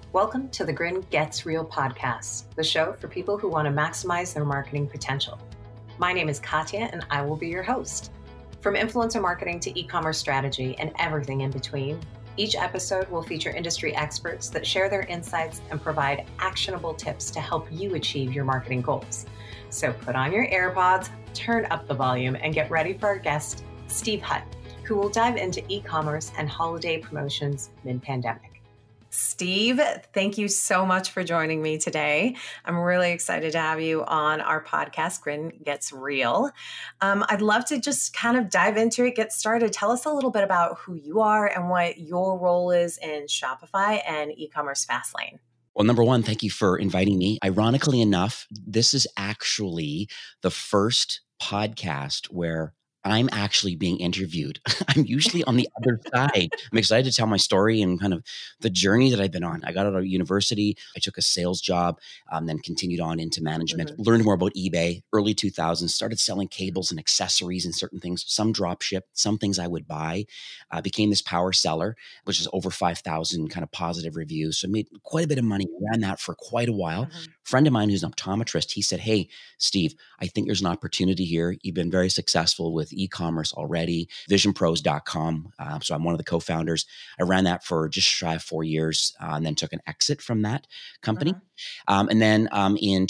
Welcome to the Grin Gets Real podcast, the show for people who want to maximize their marketing potential. My name is Katya, and I will be your host. From influencer marketing to e-commerce strategy and everything in between, each episode will feature industry experts that share their insights and provide actionable tips to help you achieve your marketing goals. So put on your AirPods, turn up the volume, and get ready for our guest, Steve Hutt, who will dive into e-commerce and holiday promotions mid-pandemic. Steve, thank you so much for joining me today. I'm really excited to have you on our podcast, Grin Gets Real. I'd love to just kind of dive into it, get started. Tell us a little bit about who you are and what your role is in Shopify and e-commerce Fastlane. Well, number one, thank you for inviting me. Ironically enough, this is actually the first podcast where I'm actually being interviewed. I'm usually on the other side. I'm excited to tell my story and kind of the journey that I've been on. I got out of university. I took a sales job, then continued on into management, learned more about eBay, early 2000s, started selling cables and accessories and certain things, some drop ship, some things I would buy, became this power seller, which is over 5,000 kind of positive reviews. So I made quite a bit of money, ran that for quite a while. Friend of mine who's an optometrist, he said, "Hey, Steve, I think there's an opportunity here. You've been very successful with e-commerce already, visionpros.com. So I'm one of the co-founders. I ran that for just shy of 4 years and then took an exit from that company. And then in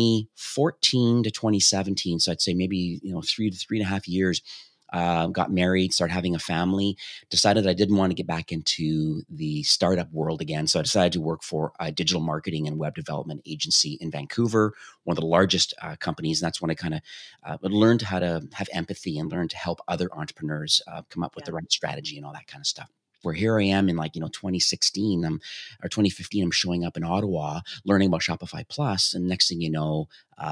2014 to 2017, so I'd say maybe 3 to 3.5 years, got married, started having a family, decided I didn't want to get back into the startup world again. So I decided to work for a digital marketing and web development agency in Vancouver, one of the largest companies. And that's when I kind of learned how to have empathy and learn to help other entrepreneurs come up with the right strategy and all that kind of stuff. Where here I am in 2016 or 2015, I'm showing up in Ottawa, learning about Shopify Plus, and next thing you know,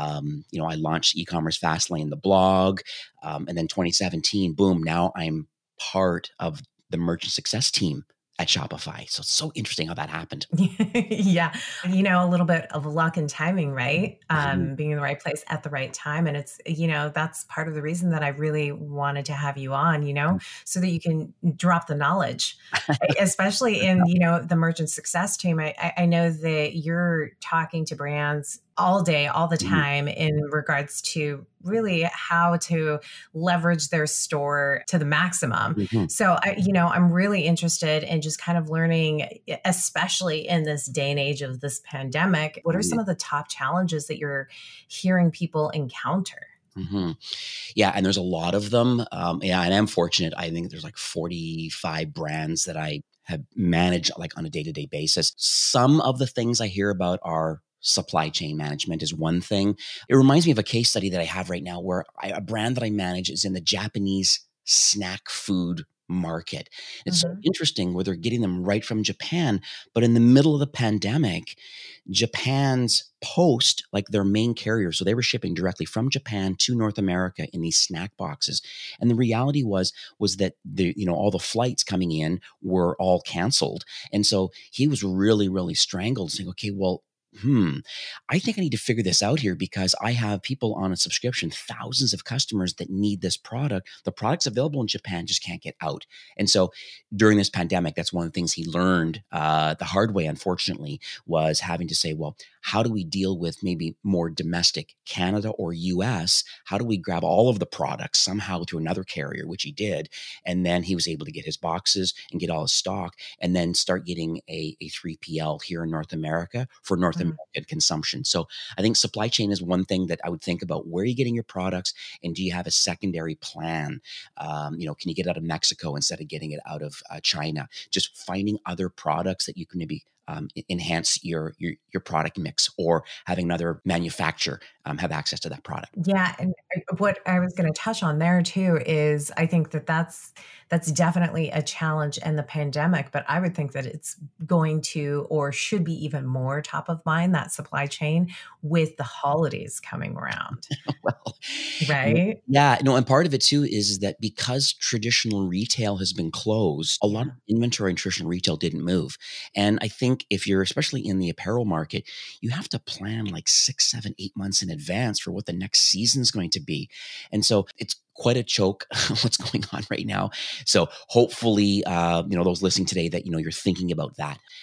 I launched e-commerce Fastlane, the blog, and then 2017, boom, now I'm part of the merchant success team at Shopify. So it's so interesting how that happened. Yeah. A little bit of luck and timing, right? Being in the right place at the right time. And it's, that's part of the reason that I really wanted to have you on, so that you can drop the knowledge, especially in, the merchant success team. I know that you're talking to brands all day, all the time in regards to really how to leverage their store to the maximum. So, I'm really interested in just kind of learning, especially in this day and age of this pandemic, what are some of the top challenges that you're hearing people encounter? Yeah, and there's a lot of them. And I'm fortunate. I think there's like 45 brands that I have managed on a day-to-day basis. Some of the things I hear about are supply chain management is one thing. It reminds me of a case study that I have right now where a brand that I manage is in the Japanese snack food market. It's so interesting where they're getting them right from Japan, but in the middle of the pandemic, Japan's Post, their main carrier, so they were shipping directly from Japan to North America in these snack boxes. And the reality was that all the flights coming in were all canceled. And so he was really, really strangled, saying, okay, well, I think I need to figure this out here because I have people on a subscription, thousands of customers that need this product. The product's available in Japan, just can't get out. And so during this pandemic, that's one of the things he learned the hard way, unfortunately, was having to say, well, how do we deal with maybe more domestic Canada or US? How do we grab all of the products somehow through another carrier, which he did. And then he was able to get his boxes and get all his stock and then start getting a 3PL here in North America for North American consumption. So I think supply chain is one thing that I would think about. Where are you getting your products? And do you have a secondary plan? Can you get it out of Mexico instead of getting it out of China? Just finding other products that you can maybe enhance your product mix, or having another manufacturer have access to that product. Yeah. And what I was going to touch on there too is I think that's definitely a challenge in the pandemic, but I would think that it's going to, or should be even more top of mind, that supply chain with the holidays coming around. Well, right. Yeah. No, and part of it too is that because traditional retail has been closed, a lot of inventory in traditional retail didn't move. And I think if you're especially in the apparel market, you have to plan 6, 7, 8 months in advance for what the next season is going to be. And so it's quite a choke what's going on right now. So hopefully, those listening today that, you're thinking about that.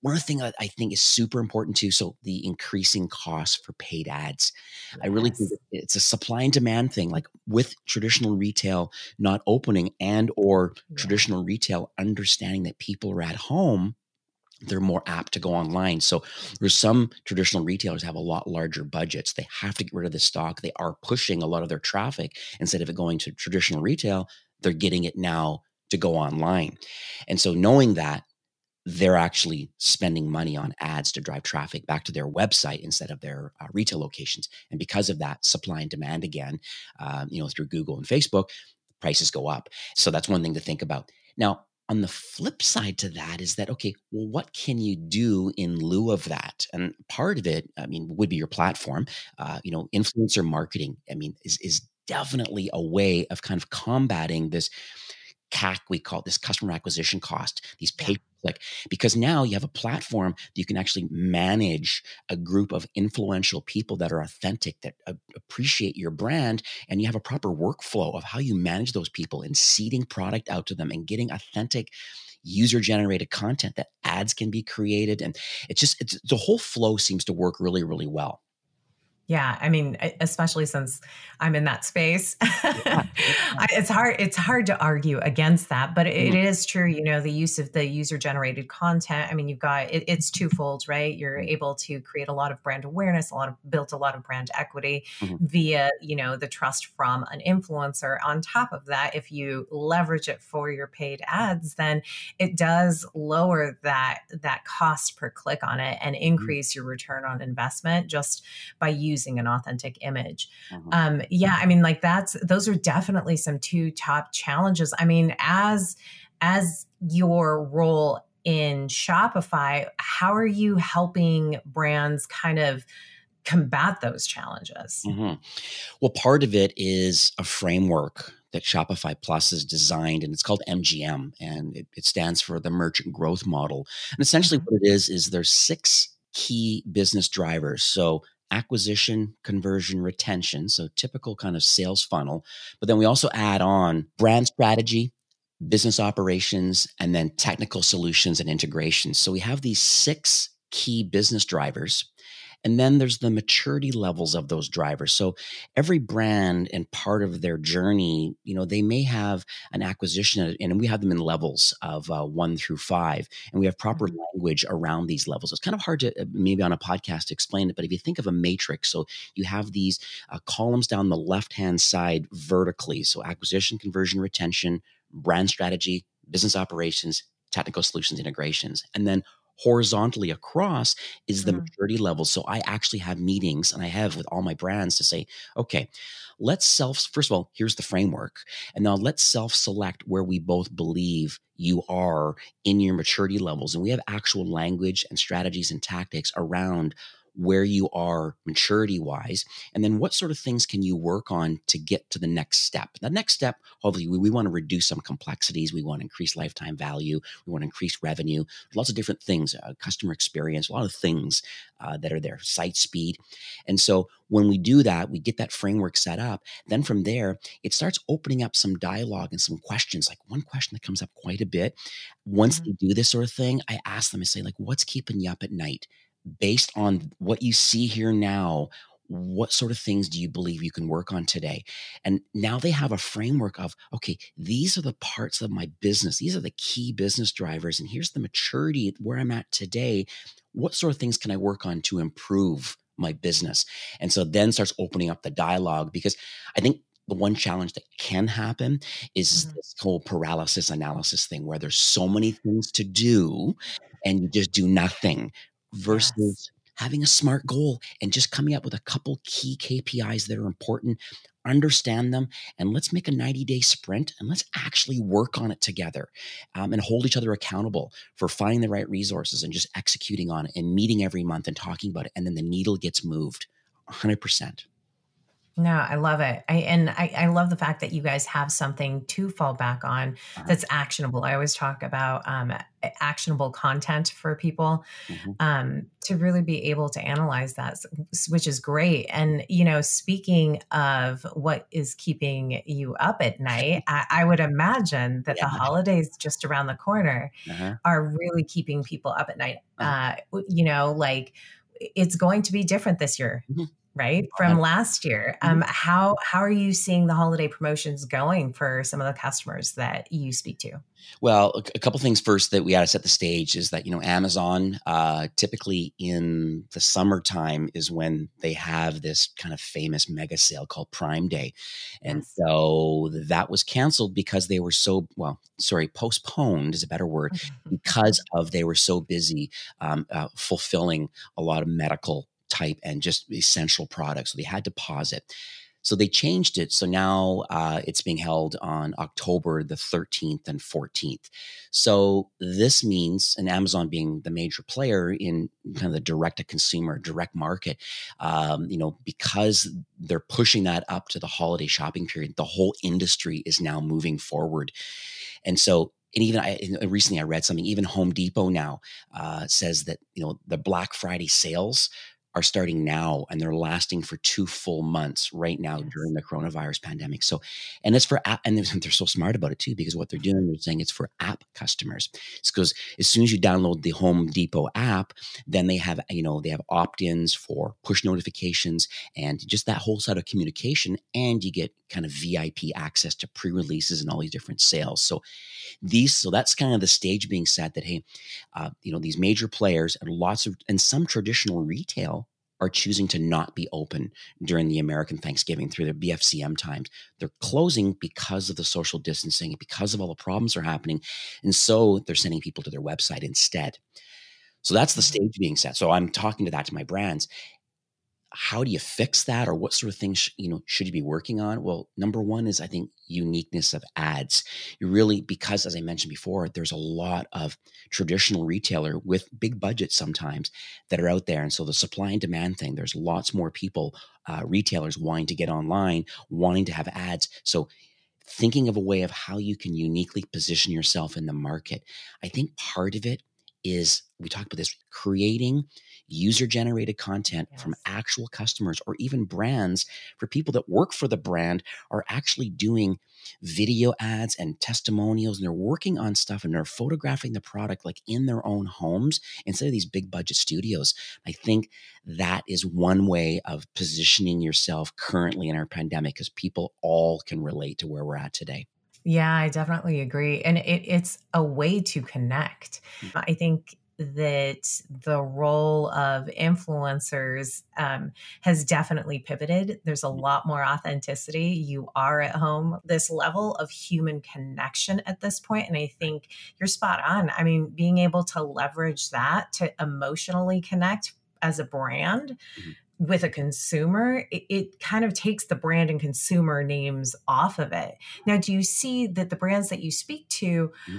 One of the things that I think is super important too, so the increasing cost for paid ads. I really think Yes. that it's a supply and demand thing, like with traditional retail not opening and or Yeah. traditional retail understanding that people are at home, they're more apt to go online. So there's some traditional retailers have a lot larger budgets. They have to get rid of the stock. They are pushing a lot of their traffic instead of it going to traditional retail, they're getting it now to go online. And so knowing that, they're actually spending money on ads to drive traffic back to their website instead of their retail locations. And because of that, supply and demand again, through Google and Facebook, prices go up. So that's one thing to think about. Now, on the flip side to that is that, okay, well, what can you do in lieu of that? And part of it, would be your platform. Influencer marketing, is definitely a way of kind of combating this CAC, we call it, this customer acquisition cost, these pay Yeah. per click, because now you have a platform that you can actually manage a group of influential people that are authentic, that appreciate your brand, and you have a proper workflow of how you manage those people and seeding product out to them and getting authentic user generated content that ads can be created. And it's the whole flow seems to work really, really well. Yeah, especially since I'm in that space, Yeah. it's hard to argue against that, but it Mhm. is true. The use of the user generated content. You've got it's twofold, right? You're able to create a lot of brand awareness, built a lot of brand equity Mhm. via the trust from an influencer. On top of that, if you leverage it for your paid ads, then it does lower that cost per click on it and Mhm. increase your return on investment just by using an authentic image. Mhm. Those are definitely some two top challenges. As your role in Shopify, how are you helping brands kind of combat those challenges? Mhm. Well, part of it is a framework that Shopify Plus is designed, and it's called MGM, and it stands for the Merchant Growth Model. And essentially, Mhm. what it is there's 6 key business drivers. So acquisition, conversion, retention, so typical kind of sales funnel. But then we also add on brand strategy, business operations, and then technical solutions and integrations. So we have these 6 key business drivers. And then there's the maturity levels of those drivers. So every brand and part of their journey, they may have an acquisition, and we have them in levels of 1 through 5, and we have proper Mhm. language around these levels. It's kind of hard to maybe on a podcast to explain it, but if you think of a matrix, so you have these columns down the left-hand side vertically. So acquisition, conversion, retention, brand strategy, business operations, technical solutions, integrations. And then horizontally across is the Mhm. maturity level. So I actually have meetings, and I have with all my brands to say, okay, first of all, here's the framework. And now let's self-select where we both believe you are in your maturity levels. And we have actual language and strategies and tactics around where you are maturity wise. And then what sort of things can you work on to get to the next step? The next step, hopefully, we want to reduce some complexities. We want to increase lifetime value. We want to increase revenue. Lots of different things, customer experience, a lot of things that are there, site speed. And so when we do that, we get that framework set up. Then from there, it starts opening up some dialogue and some questions. Like one question that comes up quite a bit. Once they Mhm. do this sort of thing, I ask them, I say, like, what's keeping you up at night? Based on what you see here now, what sort of things do you believe you can work on today? And now they have a framework of, okay, these are the parts of my business. These are the key business drivers. And here's the maturity where I'm at today. What sort of things can I work on to improve my business? And so then starts opening up the dialogue, because I think the one challenge that can happen is Mhm. this whole paralysis analysis thing where there's so many things to do and you just do nothing, Yes. versus having a smart goal and just coming up with a couple key KPIs that are important, understand them, and let's make a 90-day sprint and let's actually work on it together, and hold each other accountable for finding the right resources and just executing on it and meeting every month and talking about it. And then the needle gets moved 100%. No, I love it. I love the fact that you guys have something to fall back on Uh-huh. that's actionable. I always talk about actionable content for people, Mhm. to really be able to analyze that, which is great. And, you know, speaking of what is keeping you up at night, I would imagine that the Yeah. holidays just around the corner Uh-huh. are really keeping people up at night. Uh-huh. You know, like it's going to be different this year, Mhm. right? From last year. Mhm. How are you seeing the holiday promotions going for some of the customers that you speak to? Well, a couple things first that we got to set the stage is that, Amazon, typically in the summertime is when they have this kind of famous mega sale called Prime Day. And Yes. so that was canceled because they were so, well, sorry, postponed is a better word, because of they were so busy fulfilling a lot of medical type and just essential products. So they had to pause it. So they changed it. So now it's being held on October the 13th and 14th. So this means, and Amazon being the major player in kind of the direct to consumer, direct market, because they're pushing that up to the holiday shopping period, the whole industry is now moving forward. And so, and even recently I read something, even Home Depot now says that, the Black Friday sales are starting now and they're lasting for 2 full months right now Yes. during the coronavirus pandemic. So, and it's for app, and they're so smart about it too, because what they're doing, they're saying it's for app customers. It's because as soon as you download the Home Depot app, then they have opt-ins for push notifications and just that whole side of communication. And you get kind of VIP access to pre-releases and all these different sales. So that's kind of the stage being set that, hey, these major players and some traditional retail are choosing to not be open during the American Thanksgiving through their BFCM times. They're closing because of the social distancing, because of all the problems that are happening. And so they're sending people to their website instead. So that's the Mhm. stage being set. So I'm talking to my brands. How do you fix that, or what sort of things should you be working on? Well, number one is, I think, uniqueness of ads. You really, because as I mentioned before, there's a lot of traditional retailer with big budgets sometimes that are out there, and so the supply and demand thing, there's lots more people, retailers wanting to get online, wanting to have ads. So thinking of a way of how you can uniquely position yourself in the market. I think part of it is, we talked about this, creating user generated content from Yes. actual customers or even brands, for people that work for the brand are actually doing video ads and testimonials, and they're working on stuff and they're photographing the product like in their own homes instead of these big budget studios. I think that is one way of positioning yourself currently in our pandemic, because people all can relate to where we're at today. Yeah, I definitely agree. And it's a way to connect. I think that the role of influencers has definitely pivoted. There's a lot more authenticity. You are at home, this level of human connection at this point. And I think you're spot on. I mean, being able to leverage that to emotionally connect as a brand Mhm. with a consumer, it kind of takes the brand and consumer names off of it. Now, do you see that the brands that you speak to Mhm.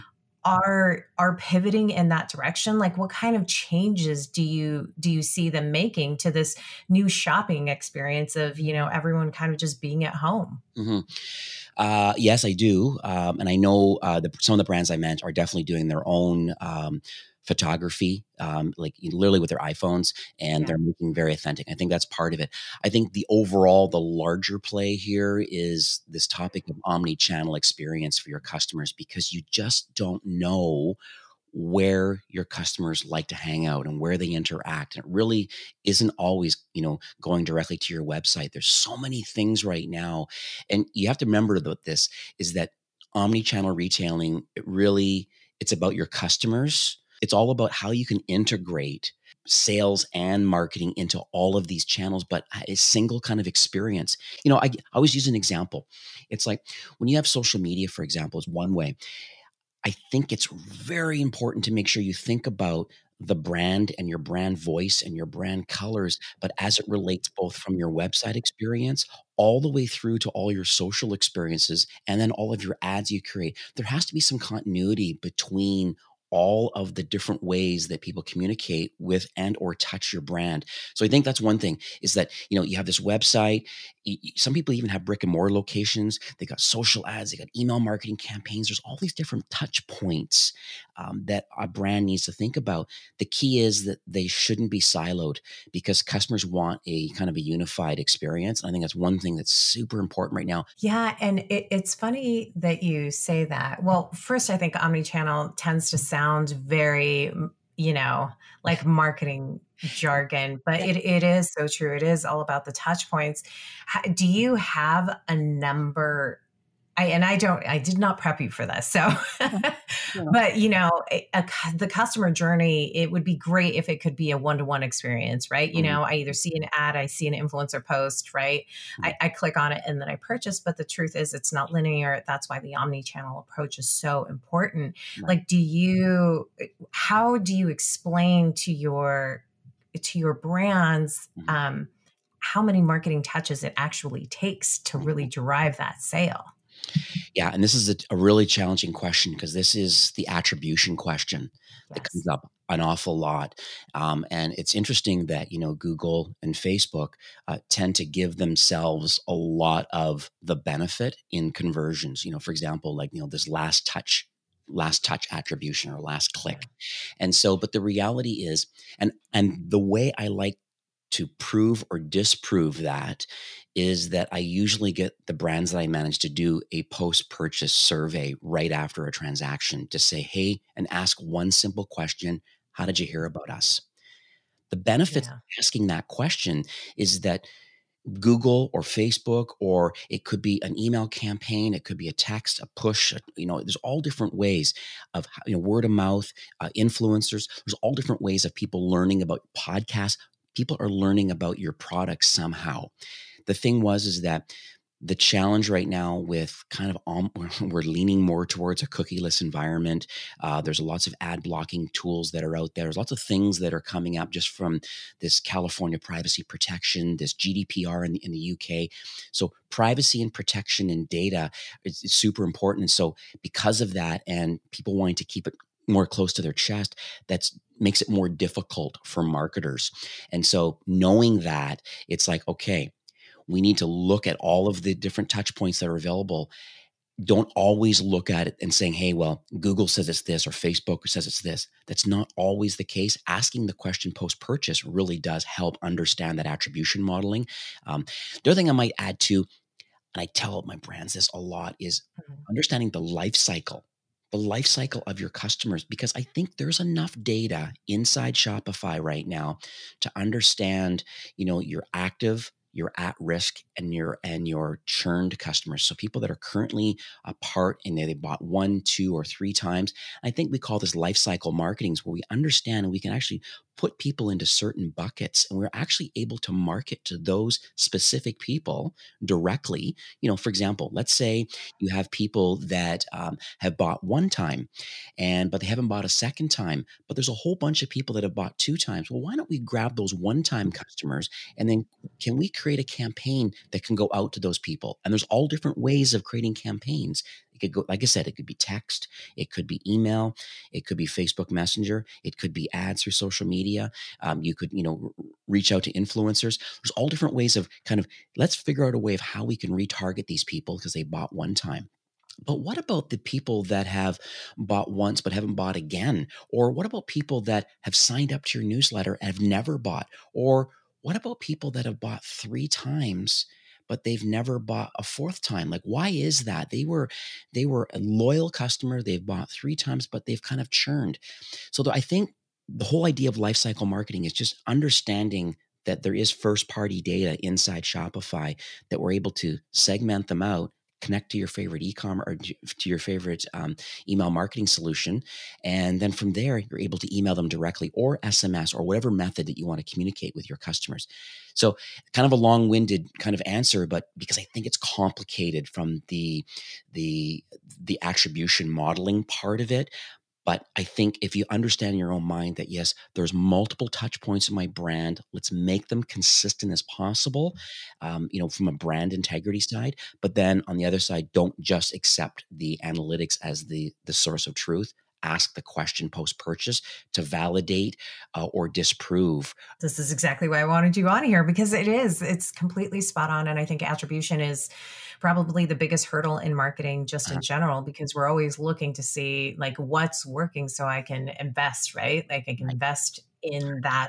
are pivoting in that direction? Like, what kind of changes do you see them making to this new shopping experience of, you know, everyone kind of just being at home? Mhm. Yes, I do, and I know some of the brands I meant are definitely doing their own photography, like literally with their iPhones, and Yeah. they're making very authentic. I think that's part of it. I think the larger play here is this topic of omni-channel experience for your customers, because you just don't know where your customers like to hang out and where they interact. And it really isn't always, going directly to your website. There's so many things right now. And you have to remember about this is that omni-channel retailing, it's about your customers. It's all about how you can integrate sales and marketing into all of these channels, but a single kind of experience. I always use an example. It's like when you have social media, for example, is one way. I think it's very important to make sure you think about the brand and your brand voice and your brand colors, but as it relates both from your website experience all the way through to all your social experiences and then all of your ads you create. There has to be some continuity between all of the different ways that people communicate with and or touch your brand. So I think that's one thing, is that, you have this website. Some people even have brick and mortar locations. They got social ads, they got email marketing campaigns. There's all these different touch points that a brand needs to think about. The key is that they shouldn't be siloed, because customers want a kind of a unified experience. I think that's one thing that's super important right now. Yeah, and it's funny that you say that. Well, first, I think omnichannel tends to sound very, like marketing jargon, but Yeah. it is so true. It is all about the touch points. Do you have a number? I did not prep you for this. So, Yeah. but the customer journey, it would be great if it could be a one-to-one experience, right? Mhm. I either see an ad, I see an influencer post, right? Mhm. I click on it and then I purchase, but the truth is it's not linear. That's why the omni-channel approach is so important. Right. Like, how do you explain to your brands, Mhm. how many marketing touches it actually takes to really Mhm. drive that sale? Yeah, and this is a really challenging question, because this is the attribution question that comes Yes. up an awful lot. And it's interesting that, Google and Facebook tend to give themselves a lot of the benefit in conversions. For example, like, this last touch attribution, or last Yeah. click. And so, but the reality is, and the way I like to prove or disprove that, is that I usually get the brands that I manage to do a post-purchase survey right after a transaction to say, hey, and ask one simple question: how did you hear about us? The benefits of Yeah. asking that question is that Google or Facebook, or it could be an email campaign, it could be a text, a push, there's all different ways of, word of mouth, influencers. There's all different ways of people learning about podcasts. People are learning about your product somehow. The thing is that the challenge right now with kind of we're leaning more towards a cookieless environment. There's lots of ad blocking tools that are out there. There's lots of things that are coming up just from this California privacy protection, this GDPR in the UK. So privacy and protection in data is super important. And so because of that, and people wanting to keep it more close to their chest, that's makes it more difficult for marketers. And so knowing that, it's like, okay, we need to look at all of the different touch points that are available. Don't always look at it and saying, hey, well, Google says it's this, or Facebook says it's this. That's not always the case. Asking the question post-purchase really does help understand that attribution modeling. The other thing I might add to, and I tell my brands this a lot, is Mhm. understanding the life cycle of your customers, because I think there's enough data inside Shopify right now to understand, your active, your at risk, and your churned customers. So people that are currently a part, and they bought one, two, or three times. I think we call this life cycle marketing, where we understand and we can actually put people into certain buckets, and we're actually able to market to those specific people directly. For example, let's say you have people that have bought one time, but they haven't bought a second time, but there's a whole bunch of people that have bought two times. Well, why don't we grab those one-time customers, and then can we create a campaign that can go out to those people? And there's all different ways of creating campaigns. It could go, like I said, it could be text, it could be email, it could be Facebook Messenger, it could be ads through social media. You could, reach out to influencers. There's all different ways of kind of, let's figure out a way of how we can retarget these people because they bought one time. But what about the people that have bought once but haven't bought again? Or what about people that have signed up to your newsletter and have never bought? Or what about people that have bought three times but they've never bought a fourth time? Like, why is that? They were a loyal customer. They've bought three times, but they've kind of churned. So I think the whole idea of lifecycle marketing is just understanding that there is first party data inside Shopify, that we're able to segment them out, connect to your favorite e-commerce, or to your favorite email marketing solution. And then from there, you're able to email them directly, or SMS, or whatever method that you want to communicate with your customers. So kind of a long-winded kind of answer, but because I think it's complicated from the attribution modeling part of it. But I think if you understand in your own mind that, yes, there's multiple touch points in my brand, let's make them consistent as possible, from a brand integrity side. But then on the other side, don't just accept the analytics as the source of truth. ask the question post-purchase to validate or disprove. This is exactly why I wanted you on here, because it's completely spot on. And I think attribution is probably the biggest hurdle in marketing just in general, because we're always looking to see like what's working so I can invest, right? Like I can invest in that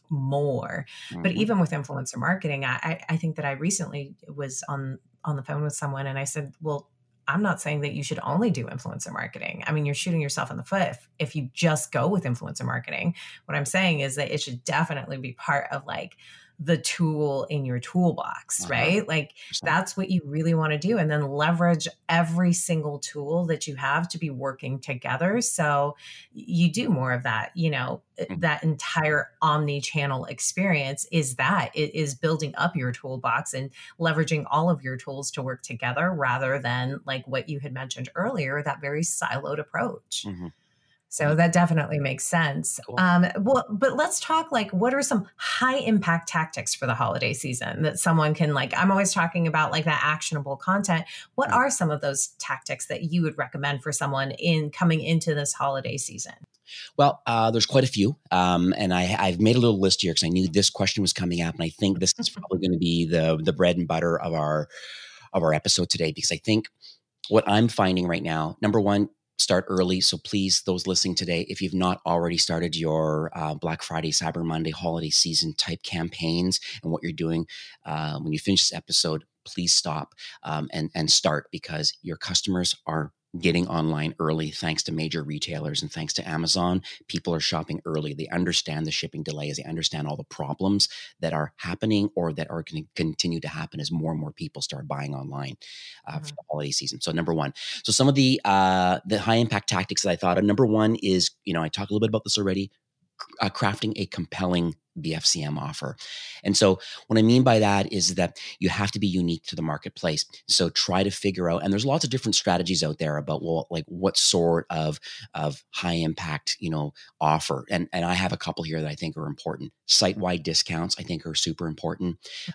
more. But Mhm. even with influencer marketing, I think that I recently was on the phone with someone and I said, well, I'm not saying that you should only do influencer marketing. I mean, you're shooting yourself in the foot if you just go with influencer marketing. What I'm saying is that it should definitely be part of like the tool in your toolbox, right? Like 100%. that's what you really want to do. And then leverage every single tool that you have to be working together. So you do more of that, that entire omni-channel experience is that it is building up your toolbox and leveraging all of your tools to work together rather than like what you had mentioned earlier, that very siloed approach. Mhm. So that definitely makes sense. Cool. Well, but let's talk like what are some high impact tactics for the holiday season that someone can like, I'm always talking about like that actionable content. What are some of those tactics that you would recommend for someone in coming into this holiday season? Well, there's quite a few, and I've made a little list here because I knew this question was coming up, and I think this is probably going to be the bread and butter of our episode today. Because I think what I'm finding right now, number one, start early. So please, those listening today, if you've not already started your Black Friday, Cyber Monday, holiday season type campaigns, and what you're doing when you finish this episode, please stop and start, because your customers are getting online early thanks to major retailers and thanks to Amazon. People are shopping early. They understand the shipping delays. They understand all the problems that are happening or that are going to continue to happen as more and more people start buying online for the holiday season. So number one. So some of the high impact tactics that I thought of. Number one is, I talked a little bit about this already, crafting a compelling BFCM offer. And so what I mean by that is that you have to be unique to the marketplace. So try to figure out, and there's lots of different strategies out there about, well, like what sort of high impact, offer. And I have a couple here that I think are important. Site-wide discounts, I think, are super important.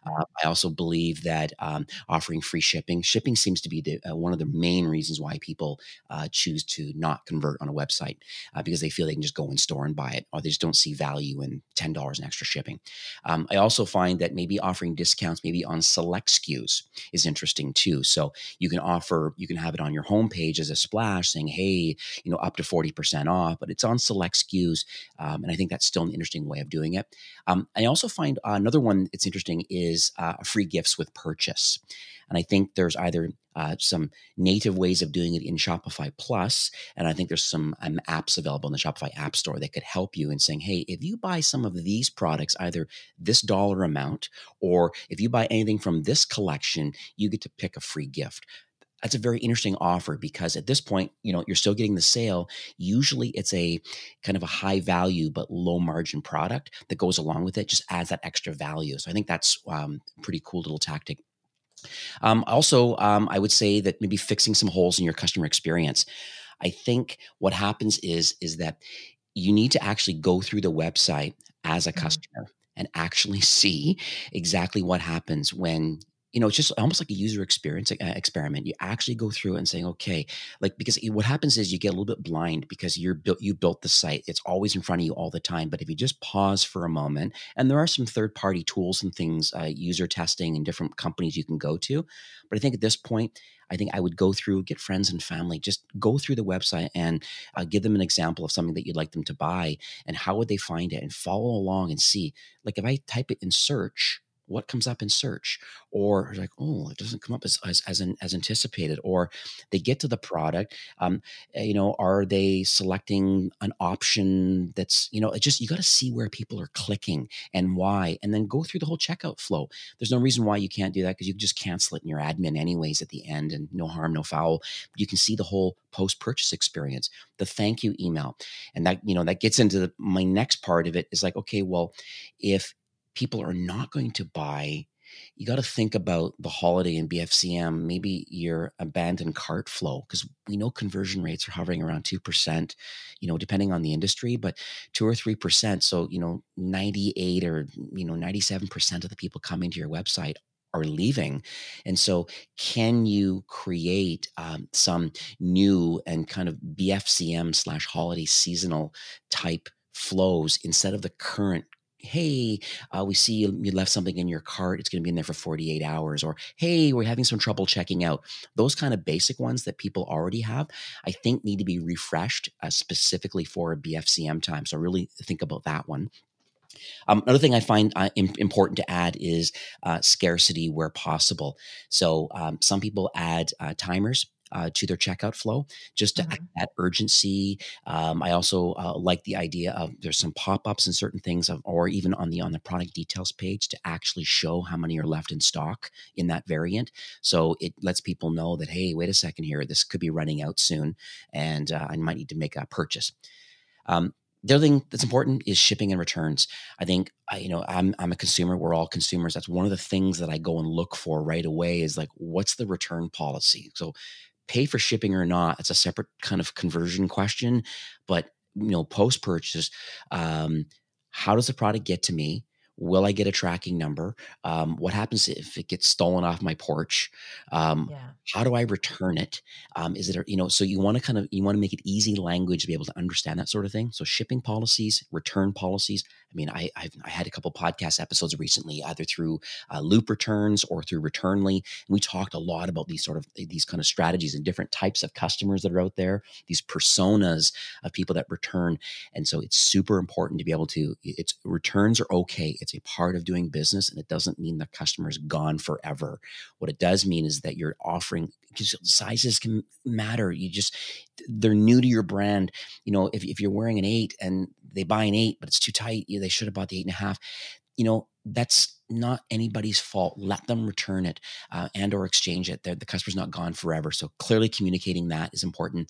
I also believe that offering free shipping seems to be one of the main reasons why people choose to not convert on a website, because they feel they can just go in store and buy it, or they just don't see value in $10 in extra shipping. I also find that maybe offering discounts maybe on select SKUs is interesting too. So you can have it on your homepage as a splash saying, hey, up to 40% off, but it's on select SKUs. And I think that's still an interesting way of doing it. I also find another one that's interesting is free gifts with purchase. And I think there's either some native ways of doing it in Shopify Plus, and I think there's some apps available in the Shopify App Store that could help you in saying, hey, if you buy some of these products, either this dollar amount, or if you buy anything from this collection, you get to pick a free gift. That's a very interesting offer, because at this point, you're still getting the sale. Usually it's a kind of a high value but low margin product that goes along with it, just adds that extra value. So I think that's a pretty cool little tactic. Also, I would say that maybe fixing some holes in your customer experience. I think what happens is that you need to actually go through the website as a customer and actually see exactly what happens when, it's just almost like a user experience experiment. You actually go through it and saying, okay, like, because what happens is you get a little bit blind because you built the site. It's always in front of you all the time. But if you just pause for a moment, and there are some third-party tools and things, user testing and different companies you can go to. But I think at this point, I think I would go through, get friends and family, just go through the website and give them an example of something that you'd like them to buy, and how would they find it, and follow along and see, like, if I type it in search, what comes up in search, or like, oh, it doesn't come up as anticipated, or they get to the product. Are they selecting an option that's, just, you got to see where people are clicking and why, and then go through the whole checkout flow. There's no reason why you can't do that, because you can just cancel it in your admin anyways at the end, and no harm, no foul. You can see the whole post-purchase experience, the thank you email. And that, that gets into my next part of it is like, okay, well, if people are not going to buy, you got to think about the holiday and BFCM, maybe your abandoned cart flow, because we know conversion rates are hovering around 2%, depending on the industry, but 2 or 3%. So, 98 or, 97% of the people coming to your website are leaving. And so can you create some new and kind of BFCM/holiday seasonal type flows instead of the current, hey, we see you left something in your cart, it's going to be in there for 48 hours, or hey, we're having some trouble checking out. Those kind of basic ones that people already have, I think need to be refreshed specifically for a BFCM time. So really think about that one. Another thing I find important to add is scarcity where possible. So some people add timers to their checkout flow just to add that urgency. I also like the idea of there's some pop-ups and certain things, or even on the product details page to actually show how many are left in stock in that variant. So it lets people know that, hey, wait a second here, this could be running out soon, and I might need to make a purchase. The other thing that's important is shipping and returns. I think, I'm a consumer. We're all consumers. That's one of the things that I go and look for right away is like, what's the return policy? So pay for shipping or not, it's a separate kind of conversion question. But, post-purchase, how does the product get to me? Will I get a tracking number? What happens if it gets stolen off my porch? How do I return it? Is it, so you want to make it easy language to be able to understand that sort of thing. So shipping policies, return policies. I mean, I had a couple podcast episodes recently, either through Loop Returns or through Returnly. And we talked a lot about these kind of strategies and different types of customers that are out there, these personas of people that return. And so it's super important to be able to, returns are okay. It's a part of doing business, and it doesn't mean the customer is gone forever. What it does mean is that you're offering, because sizes can matter. They're new to your brand. If you're wearing an 8 and they buy an 8, but it's too tight, they should have bought the 8.5. That's not anybody's fault. Let them return it and or exchange it. The customer's not gone forever. So clearly communicating that is important.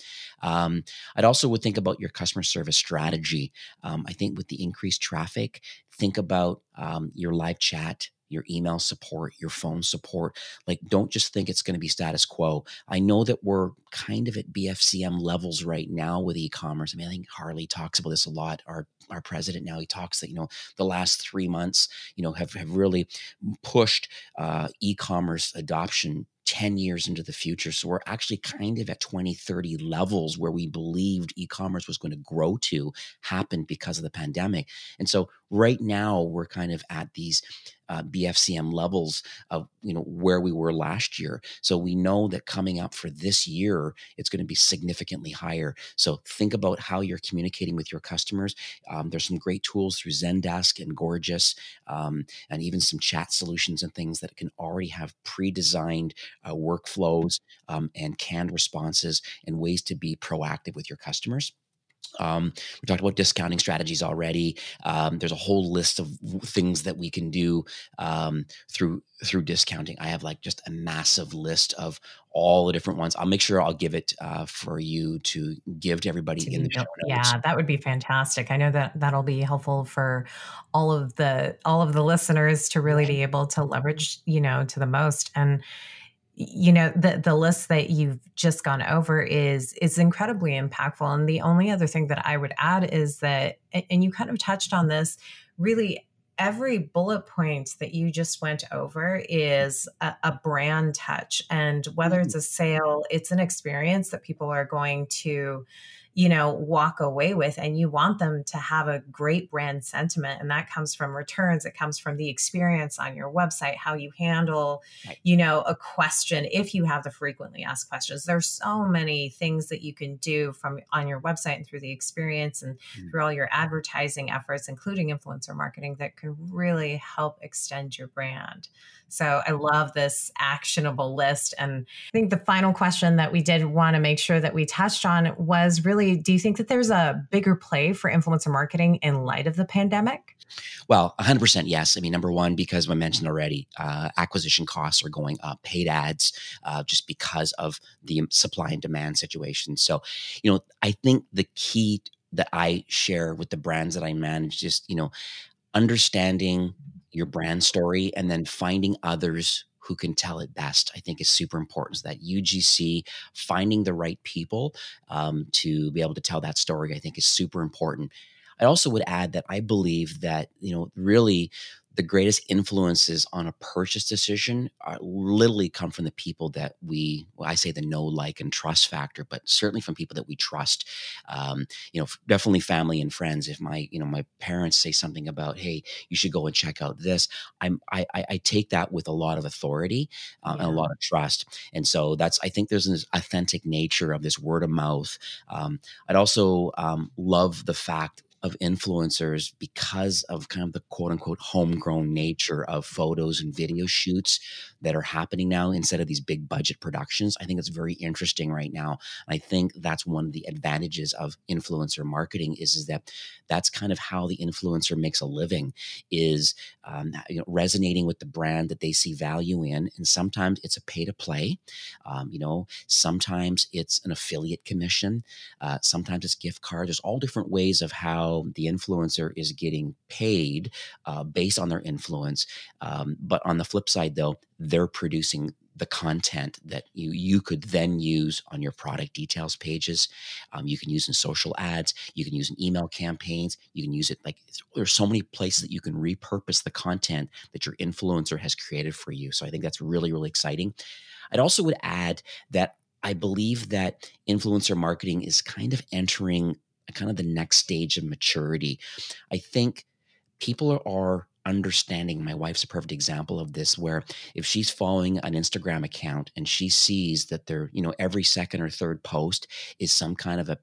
I'd also would think about your customer service strategy. I think with the increased traffic, think about your live chat, your email support, your phone support. Like, don't just think it's going to be status quo. I know that we're kind of at BFCM levels right now with e-commerce. I mean, I think Harley talks about this a lot. Our president now, he talks that, the last 3 months, have really pushed e-commerce adoption 10 years into the future. So we're actually kind of at 2030 levels where we believed e-commerce was going to grow to happen because of the pandemic. And so right now we're kind of at these BFCM levels of, where we were last year. So we know that coming up for this year, it's going to be significantly higher. So think about how you're communicating with your customers. There's some great tools through Zendesk and Gorgeous, and even some chat solutions and things that can already have pre-designed workflows and canned responses and ways to be proactive with your customers. We talked about discounting strategies already. There's a whole list of things that we can do through discounting. I have just a massive list of all the different ones. I'll make sure I'll give it for you to give to everybody in the show notes. Yeah, that would be fantastic. I know that'll be helpful for all of the listeners to really be able to leverage, to the most. And the list that you've just gone over is incredibly impactful. And the only other thing that I would add is that, and you kind of touched on this, really every bullet point that you just went over is a brand touch. And whether it's a sale, it's an experience that people are going to, walk away with, and you want them to have a great brand sentiment. And that comes from returns. It comes from the experience on your website, how you handle, a question. If you have the frequently asked questions, there's so many things that you can do on your website and through the experience and through all your advertising efforts, including influencer marketing, that can really help extend your brand. So I love this actionable list. And I think the final question that we did want to make sure that we touched on was really, do you think that there's a bigger play for influencer marketing in light of the pandemic? Well, 100% yes. I mean, number one, because I mentioned already, acquisition costs are going up, paid ads, just because of the supply and demand situation. So, I think the key that I share with the brands that I manage, just, understanding your brand story and then finding others who can tell it best, I think is super important. So that UGC, finding the right people to be able to tell that story, I think is super important. I also would add that I believe that, really the greatest influences on a purchase decision are literally come from the people that I say the know, like, and trust factor, but certainly from people that we trust. Definitely family and friends. If my parents say something about, hey, you should go and check out this, I take that with a lot of authority and a lot of trust. And so I think there's this authentic nature of this word of mouth. I'd also love the fact of influencers because of kind of the quote unquote homegrown nature of photos and video shoots that are happening now instead of these big budget productions. I think it's very interesting right now. I think that's one of the advantages of influencer marketing is that that's kind of how the influencer makes a living, is resonating with the brand that they see value in. And sometimes it's a pay to play. Sometimes it's an affiliate commission. Sometimes it's gift cards. There's all different ways of how the influencer is getting paid based on their influence. But on the flip side, though, they're producing the content that you could then use on your product details pages. You can use in social ads. You can use in email campaigns. You can use it there's so many places that you can repurpose the content that your influencer has created for you. So I think that's really, really exciting. I'd also would add that I believe that influencer marketing is kind of entering kind of the next stage of maturity. I think people are understanding. My wife's a perfect example of this, where if she's following an Instagram account and she sees that they're, every second or third post is some kind of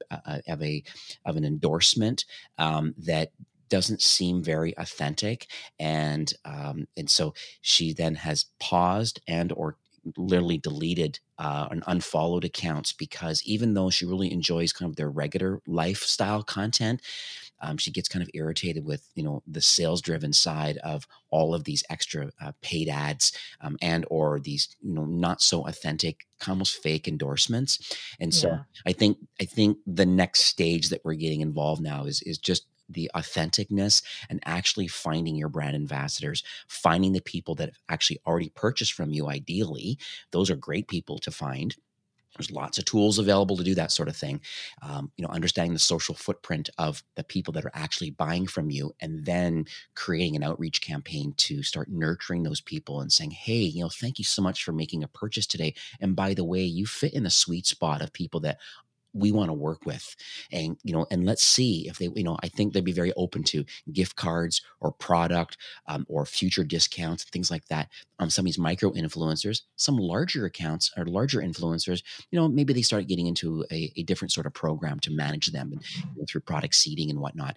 an endorsement that doesn't seem very authentic, and so she then has paused and or literally deleted and unfollowed accounts, because even though she really enjoys kind of their regular lifestyle content, she gets kind of irritated with, the sales driven side of all of these extra paid ads and or these, not so authentic, almost fake endorsements. And so I think the next stage that we're getting involved now is just the authenticness and actually finding your brand ambassadors, finding the people that have actually already purchased from you. Ideally, those are great people to find. There's lots of tools available to do that sort of thing. Understanding the social footprint of the people that are actually buying from you, and then creating an outreach campaign to start nurturing those people and saying, hey, thank you so much for making a purchase today. And by the way, you fit in the sweet spot of people that we want to work with, and let's see if they, I think they'd be very open to gift cards or product or future discounts, things like that. Some of these micro influencers, some larger accounts or larger influencers, maybe they start getting into a different sort of program to manage them and through product seeding and whatnot.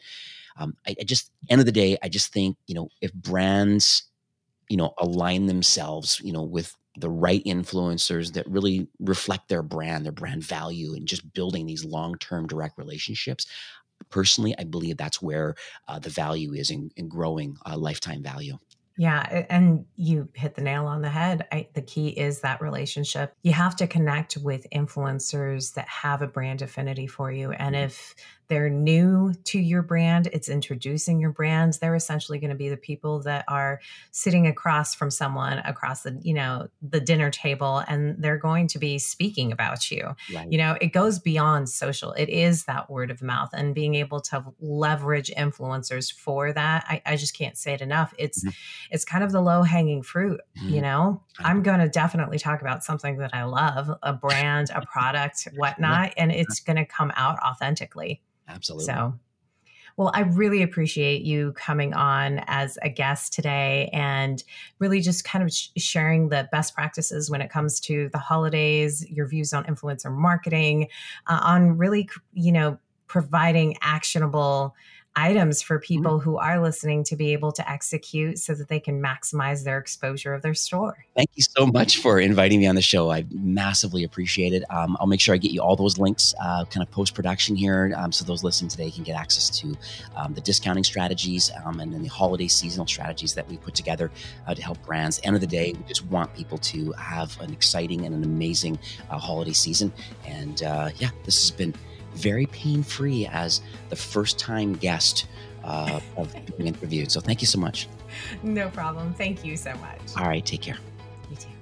End of the day, I just think, if brands, align themselves, with the right influencers that really reflect their brand value, and just building these long-term direct relationships. Personally, I believe that's where the value is in growing lifetime value. Yeah. And you hit the nail on the head. The key is that relationship. You have to connect with influencers that have a brand affinity for you. And if they're new to your brand, it's introducing your brands, they're essentially going to be the people that are sitting across from someone across the dinner table, and they're going to be speaking about you. Right. It goes beyond social. It is that word of mouth, and being able to leverage influencers for that. I just can't say it enough. It's kind of the low hanging fruit. I'm going to definitely talk about something that I love, a brand, a product, whatnot, and it's going to come out authentically. Absolutely. So, well, I really appreciate you coming on as a guest today, and really just kind of sharing the best practices when it comes to the holidays, your views on influencer marketing, on really, providing actionable items for people who are listening to be able to execute so that they can maximize their exposure of their store. Thank you so much for inviting me on the show. I massively appreciate it. I'll make sure I get you all those links kind of post-production here, so those listening today can get access to the discounting strategies and then the holiday seasonal strategies that we put together to help brands. End of the day, we just want people to have an exciting and an amazing holiday season. And this has been very pain-free as the first-time guest of being interviewed. So thank you so much. No problem. Thank you so much. All right. Take care. You too.